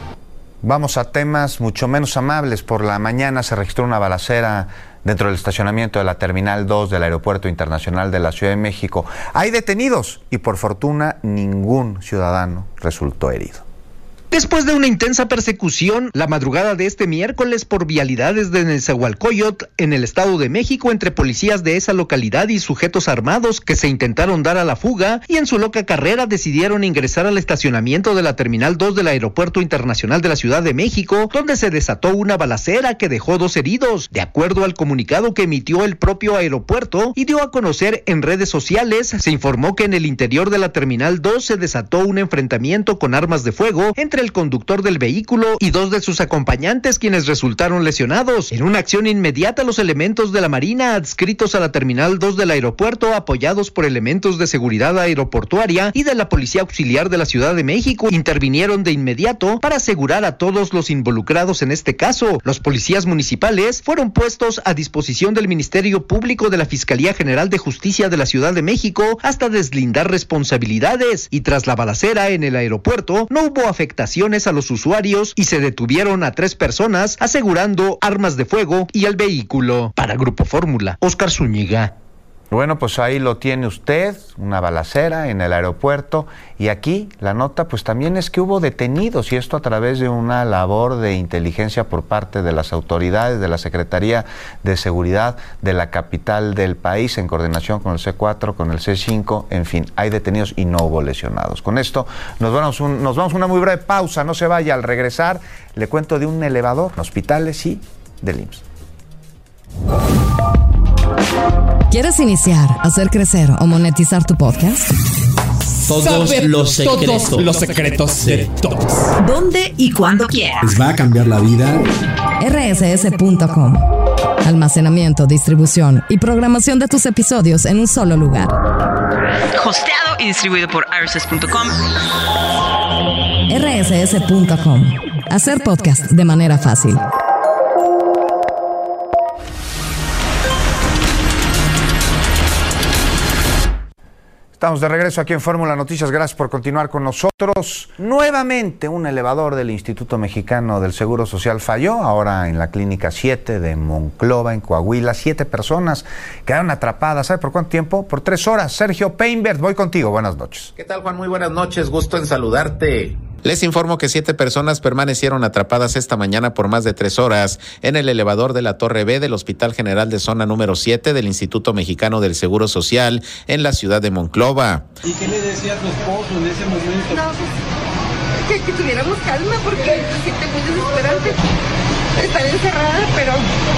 Vamos a temas mucho menos amables. Por la mañana se registró una balacera dentro del estacionamiento de la Terminal 2 del Aeropuerto Internacional de la Ciudad de México. Hay detenidos y por fortuna ningún ciudadano resultó herido. Después de una intensa persecución, la madrugada de este miércoles por vialidades de Nezahualcóyotl, en el Estado de México, entre policías de esa localidad y sujetos armados que se intentaron dar a la fuga y en su loca carrera decidieron ingresar al estacionamiento de la Terminal 2 del Aeropuerto Internacional de la Ciudad de México, donde se desató una balacera que dejó 2 heridos. De acuerdo al comunicado que emitió el propio aeropuerto y dio a conocer en redes sociales, se informó que en el interior de la Terminal 2 se desató un enfrentamiento con armas de fuego entre el conductor del vehículo y 2 de sus acompañantes, quienes resultaron lesionados. En una acción inmediata, los elementos de la Marina adscritos a la Terminal 2 del aeropuerto, apoyados por elementos de seguridad aeroportuaria y de la Policía Auxiliar de la Ciudad de México, intervinieron de inmediato para asegurar a todos los involucrados en este caso. Los policías municipales fueron puestos a disposición del Ministerio Público de la Fiscalía General de Justicia de la Ciudad de México hasta deslindar responsabilidades, y tras la balacera en el aeropuerto no hubo afectaciones a los usuarios y se detuvieron a 3 personas asegurando armas de fuego y el vehículo. Para Grupo Fórmula, Óscar Zúñiga. Bueno, pues ahí lo tiene usted, una balacera en el aeropuerto, y aquí la nota pues también es que hubo detenidos, y esto a través de una labor de inteligencia por parte de las autoridades de la Secretaría de Seguridad de la capital del país, en coordinación con el C4, con el C5, en fin, hay detenidos y no hubo lesionados. Con esto nos vamos a una muy breve pausa, no se vaya. Al regresar le cuento de un elevador en hospitales y del IMSS. ¿Quieres iniciar, hacer crecer o monetizar tu podcast? Todos los secretos de todos. ¿Dónde y cuándo quieras? Les va a cambiar la vida. rss.com. Almacenamiento, distribución y programación de tus episodios en un solo lugar. Hosteado y distribuido por rss.com. rss.com. Hacer podcast de manera fácil. Estamos de regreso aquí en Fórmula Noticias. Gracias por continuar con nosotros. Nuevamente un elevador del Instituto Mexicano del Seguro Social falló, ahora en la Clínica 7 de Monclova, en Coahuila. 7 personas quedaron atrapadas. ¿Sabe por cuánto tiempo? Por 3 horas. Sergio Peinbert, voy contigo. Buenas noches. ¿Qué tal, Juan? Muy buenas noches. Gusto en saludarte. Les informo que 7 personas permanecieron atrapadas esta mañana por más de 3 horas en el elevador de la Torre B del Hospital General de Zona número 7 del Instituto Mexicano del Seguro Social en la ciudad de Monclova. ¿Y qué le decía a tu esposo en ese momento? No, pues, que tuviéramos calma porque se siente muy desesperante estar encerrada, pero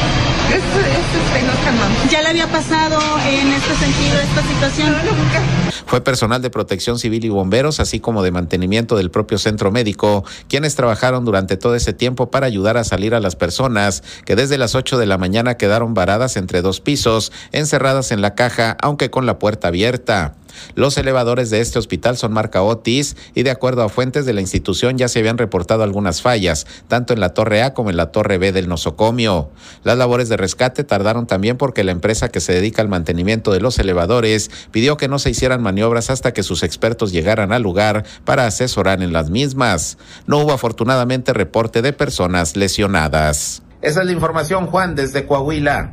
nos calmamos. ¿Ya le había pasado en este sentido esta situación? No, nunca. Fue personal de Protección Civil y bomberos, así como de mantenimiento del propio centro médico, quienes trabajaron durante todo ese tiempo para ayudar a salir a las personas que desde las 8 de la mañana quedaron varadas entre 2 pisos, encerradas en la caja, aunque con la puerta abierta. Los elevadores de este hospital son marca Otis y de acuerdo a fuentes de la institución ya se habían reportado algunas fallas, tanto en la Torre A como en la Torre B del nosocomio. Las labores de rescate tardaron también porque la empresa que se dedica al mantenimiento de los elevadores pidió que no se hicieran maniobras hasta que sus expertos llegaran al lugar para asesorar en las mismas. No hubo afortunadamente reporte de personas lesionadas. Esa es la información, Juan, desde Coahuila.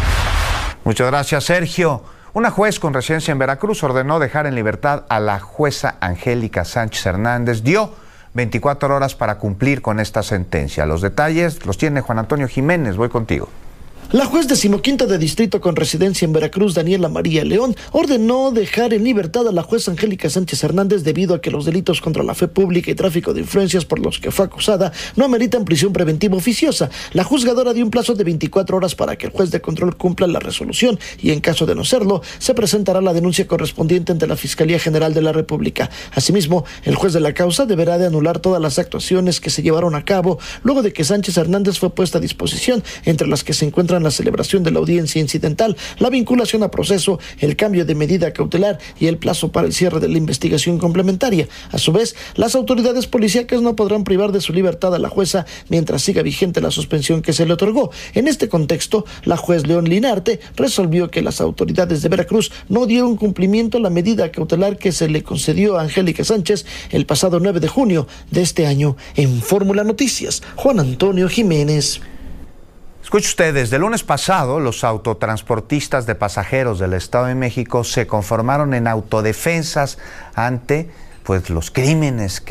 Muchas gracias, Sergio. Una juez con residencia en Veracruz ordenó dejar en libertad a la jueza Angélica Sánchez Hernández. Dio 24 horas para cumplir con esta sentencia. Los detalles los tiene Juan Antonio Jiménez. Voy contigo. La juez 15ª de distrito con residencia en Veracruz, Daniela María León, ordenó dejar en libertad a la juez Angélica Sánchez Hernández debido a que los delitos contra la fe pública y tráfico de influencias por los que fue acusada no ameritan prisión preventiva oficiosa. La juzgadora dio un plazo de 24 horas para que el juez de control cumpla la resolución y en caso de no serlo, se presentará la denuncia correspondiente ante la Fiscalía General de la República. Asimismo, el juez de la causa deberá de anular todas las actuaciones que se llevaron a cabo luego de que Sánchez Hernández fue puesta a disposición, entre las que se encuentran la celebración de la audiencia incidental, la vinculación a proceso, el cambio de medida cautelar y el plazo para el cierre de la investigación complementaria. A su vez, las autoridades policíacas no podrán privar de su libertad a la jueza mientras siga vigente la suspensión que se le otorgó. En este contexto, la juez León Linarte resolvió que las autoridades de Veracruz no dieron cumplimiento a la medida cautelar que se le concedió a Angélica Sánchez el pasado 9 de junio de este año. En Fórmula Noticias, Juan Antonio Jiménez. Escuche usted, desde el lunes pasado, los autotransportistas de pasajeros del Estado de México se conformaron en autodefensas ante pues los crímenes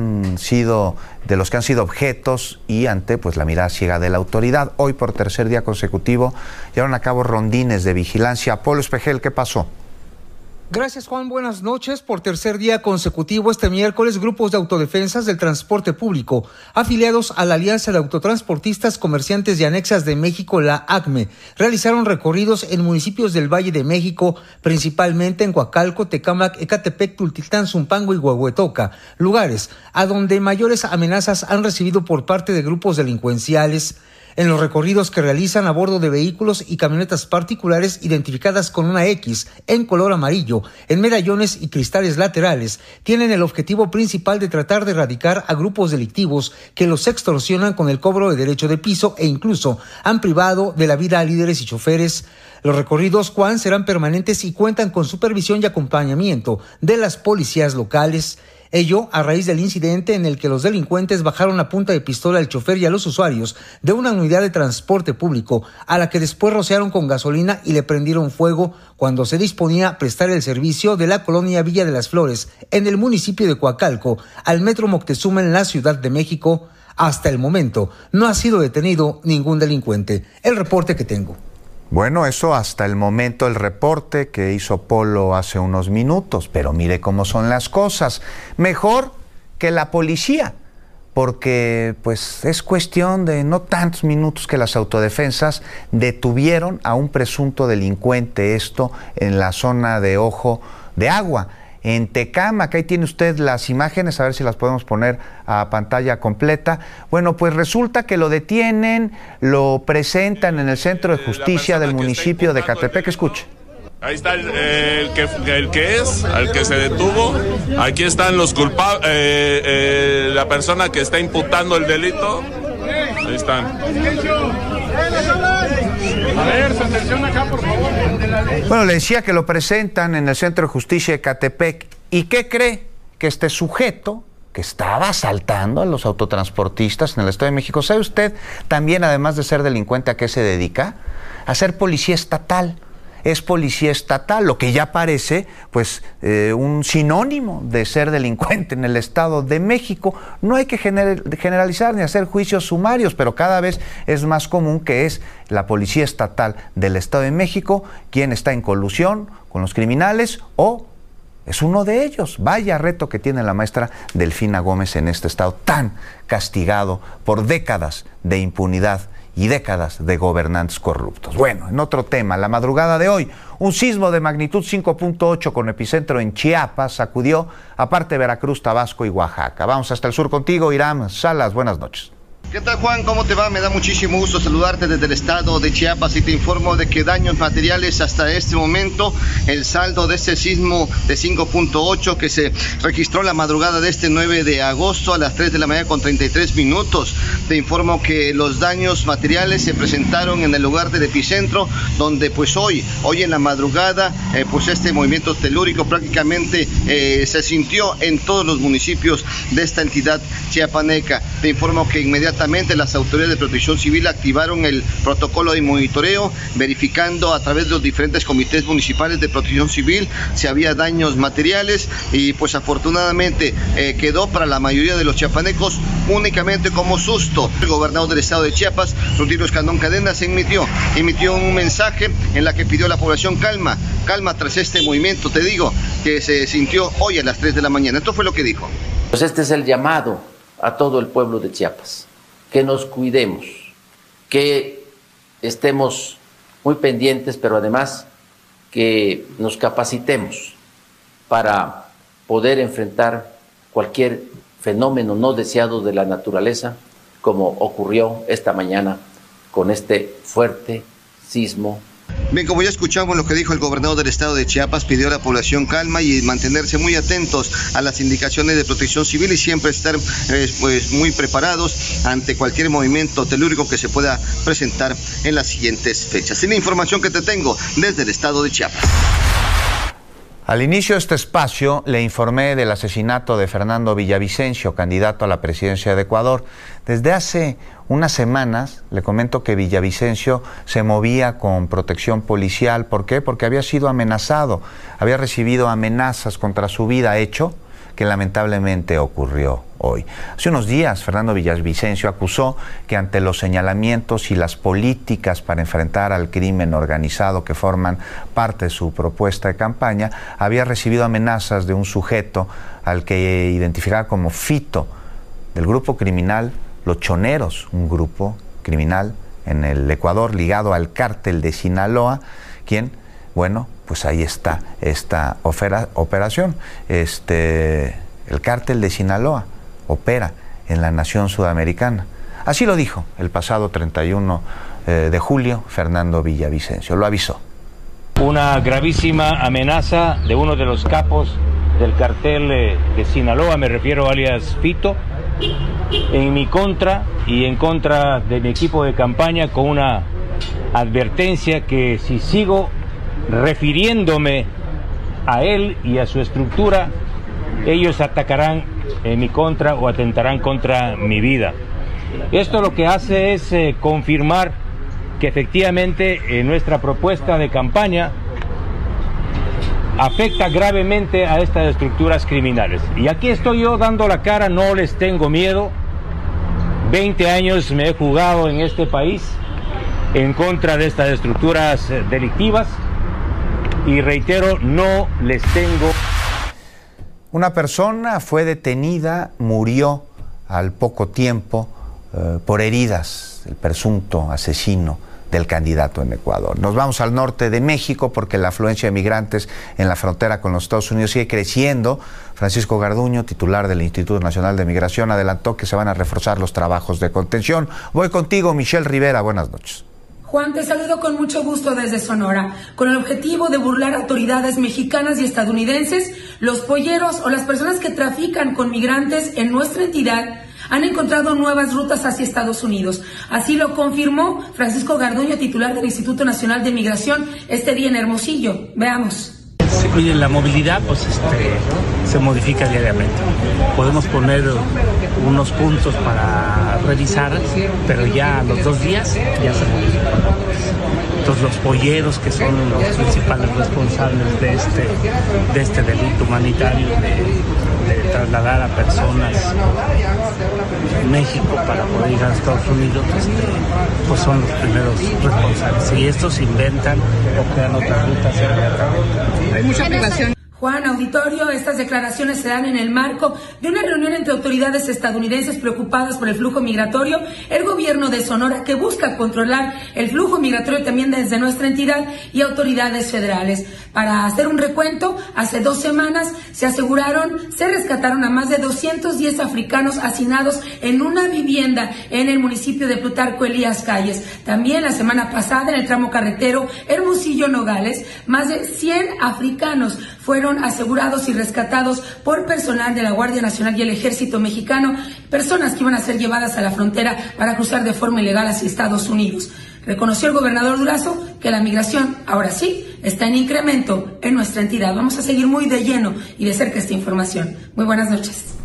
de los que han sido objetos y ante pues la mirada ciega de la autoridad. Hoy por tercer día consecutivo llevaron a cabo rondines de vigilancia. Polo Espejel, ¿qué pasó? Gracias, Juan. Buenas noches. Por tercer día consecutivo, este miércoles, grupos de autodefensas del transporte público, afiliados a la Alianza de Autotransportistas, Comerciantes y Anexas de México, la ACME, realizaron recorridos en municipios del Valle de México, principalmente en Coacalco, Tecámac, Ecatepec, Tultitlán, Zumpango y Huehuetoca, lugares a donde mayores amenazas han recibido por parte de grupos delincuenciales. En los recorridos que realizan a bordo de vehículos y camionetas particulares identificadas con una X en color amarillo, en medallones y cristales laterales, tienen el objetivo principal de tratar de erradicar a grupos delictivos que los extorsionan con el cobro de derecho de piso e incluso han privado de la vida a líderes y choferes. Los recorridos, Juan, serán permanentes y cuentan con supervisión y acompañamiento de las policías locales. Ello a raíz del incidente en el que los delincuentes bajaron a punta de pistola al chofer y a los usuarios de una unidad de transporte público, a la que después rociaron con gasolina y le prendieron fuego cuando se disponía a prestar el servicio de la colonia Villa de las Flores, en el municipio de Coacalco, al Metro Moctezuma en la Ciudad de México. Hasta el momento no ha sido detenido ningún delincuente. El reporte que tengo. Bueno, eso hasta el momento, el reporte que hizo Polo hace unos minutos, pero mire cómo son las cosas. Mejor que la policía, porque pues es cuestión de no tantos minutos que las autodefensas detuvieron a un presunto delincuente, esto en la zona de Ojo de Agua, en Tecámac. Ahí tiene usted las imágenes, a ver si las podemos poner a pantalla completa. Bueno, pues resulta que lo detienen, lo presentan en el Centro de Justicia del municipio de Ecatepec. Escuche. Ahí está al que se detuvo. Aquí están los culpables, la persona que está imputando el delito. Ahí están. A ver, su atención acá, por favor. Bueno, le decía que lo presentan en el Centro de Justicia de Ecatepec. ¿Y qué cree? Que este sujeto que estaba asaltando a los autotransportistas en el Estado de México, ¿sabe usted también, además de ser delincuente, a qué se dedica? A ser policía estatal. Es policía estatal, lo que ya parece pues un sinónimo de ser delincuente en el Estado de México. No hay que generalizar ni hacer juicios sumarios, pero cada vez es más común que es la policía estatal del Estado de México quien está en colusión con los criminales o es uno de ellos. Vaya reto que tiene la maestra Delfina Gómez en este estado tan castigado por décadas de impunidad y décadas de gobernantes corruptos. Bueno, en otro tema, la madrugada de hoy, un sismo de magnitud 5.8 con epicentro en Chiapas sacudió aparte Veracruz, Tabasco y Oaxaca. Vamos hasta el sur contigo, Irán Salas, buenas noches. ¿Qué tal, Juan? ¿Cómo te va? Me da muchísimo gusto saludarte desde el estado de Chiapas y te informo de que daños materiales hasta este momento, el saldo de este sismo de 5.8 que se registró la madrugada de este 9 de agosto a las 3 de la mañana con 33 minutos. Te informo que los daños materiales se presentaron en el lugar del epicentro, donde pues hoy en la madrugada, pues este movimiento telúrico prácticamente se sintió en todos los municipios de esta entidad chiapaneca. Te informo que inmediatamente las autoridades de protección civil activaron el protocolo de monitoreo, verificando a través de los diferentes comités municipales de protección civil si había daños materiales y pues afortunadamente quedó para la mayoría de los chiapanecos únicamente como susto. El gobernador del estado de Chiapas, Rutilio Escandón Cadenas, emitió un mensaje en la que pidió a la población calma tras este movimiento, te digo, que se sintió hoy a las 3 de la mañana. Esto fue lo que dijo. Pues este es el llamado a todo el pueblo de Chiapas, que nos cuidemos, que estemos muy pendientes, pero además que nos capacitemos para poder enfrentar cualquier fenómeno no deseado de la naturaleza, como ocurrió esta mañana con este fuerte sismo. Bien, como ya escuchamos lo que dijo el gobernador del estado de Chiapas, pidió a la población calma y mantenerse muy atentos a las indicaciones de protección civil y siempre estar pues muy preparados ante cualquier movimiento telúrico que se pueda presentar en las siguientes fechas. Es la información que te tengo desde el estado de Chiapas. Al inicio de este espacio le informé del asesinato de Fernando Villavicencio, candidato a la presidencia de Ecuador. Desde hace unas semanas le comento que Villavicencio se movía con protección policial. ¿Por qué? Porque había sido amenazado, había recibido amenazas contra su vida, hecho que lamentablemente ocurrió hoy. Hace unos días, Fernando Villavicencio acusó que ante los señalamientos y las políticas para enfrentar al crimen organizado que forman parte de su propuesta de campaña, había recibido amenazas de un sujeto al que identificaba como Fito, del grupo criminal Los Choneros, un grupo criminal en el Ecuador ligado al cártel de Sinaloa, quien, bueno, pues ahí está esta operación. El cártel de Sinaloa opera en la nación sudamericana. Así lo dijo el pasado 31 de julio Fernando Villavicencio, lo avisó. Una gravísima amenaza de uno de los capos del cartel de Sinaloa, me refiero alias Fito, en mi contra y en contra de mi equipo de campaña, con una advertencia que si sigo refiriéndome a él y a su estructura, ellos atacarán en mi contra o atentarán contra mi vida. Esto lo que hace es confirmar que efectivamente nuestra propuesta de campaña afecta gravemente a estas estructuras criminales. Y aquí estoy yo dando la cara, no les tengo miedo. 20 años me he jugado en este país en contra de estas estructuras delictivas y reitero, no les tengo. Una persona fue detenida, murió al poco tiempo por heridas, el presunto asesino del candidato en Ecuador. Nos vamos al norte de México porque la afluencia de migrantes en la frontera con los Estados Unidos sigue creciendo. Francisco Garduño, titular del Instituto Nacional de Migración, adelantó que se van a reforzar los trabajos de contención. Voy contigo, Michelle Rivera, buenas noches. Juan, te saludo con mucho gusto desde Sonora. Con el objetivo de burlar a autoridades mexicanas y estadounidenses, los polleros o las personas que trafican con migrantes en nuestra entidad han encontrado nuevas rutas hacia Estados Unidos. Así lo confirmó Francisco Garduño, titular del Instituto Nacional de Migración, este día en Hermosillo. Veamos. La movilidad se modifica diariamente. Podemos poner unos puntos para revisar, pero ya a los 2 días ya se modifica. Entonces los polleros, que son los principales responsables de este delito humanitario de trasladar a personas en México para poder ir a Estados Unidos, pues son los primeros responsables. Y estos inventan o crean otras rutas inmediatamente. Hay mucha migración. Juan, auditorio, estas declaraciones se dan en el marco de una reunión entre autoridades estadounidenses preocupadas por el flujo migratorio, el gobierno de Sonora, que busca controlar el flujo migratorio también desde nuestra entidad, y autoridades federales. Para hacer un recuento, hace 2 semanas se rescataron a más de 210 africanos hacinados en una vivienda en el municipio de Plutarco Elías Calles. También la semana pasada, en el tramo carretero Hermosillo-Nogales, más de 100 africanos fueron asegurados y rescatados por personal de la Guardia Nacional y el Ejército Mexicano, personas que iban a ser llevadas a la frontera para cruzar de forma ilegal hacia Estados Unidos. Reconoció el gobernador Durazo que la migración, ahora sí, está en incremento en nuestra entidad. Vamos a seguir muy de lleno y de cerca esta información. Muy buenas noches.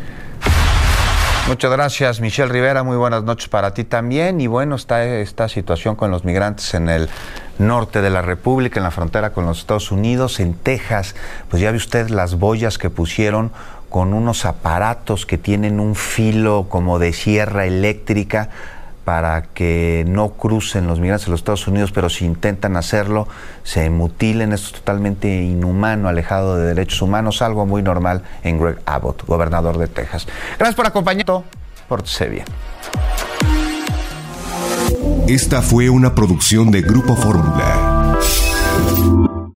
Muchas gracias, Michelle Rivera. Muy buenas noches para ti también. Y bueno, está esta situación con los migrantes en el norte de la República, en la frontera con los Estados Unidos. En Texas, pues ya ve usted las boyas que pusieron con unos aparatos que tienen un filo como de sierra eléctrica para que no crucen los migrantes a los Estados Unidos, pero si intentan hacerlo, se mutilen. Esto es totalmente inhumano, alejado de derechos humanos, algo muy normal en Greg Abbott, gobernador de Texas. Gracias por acompañarnos. Pórtese bien. Esta fue una producción de Grupo Fórmula.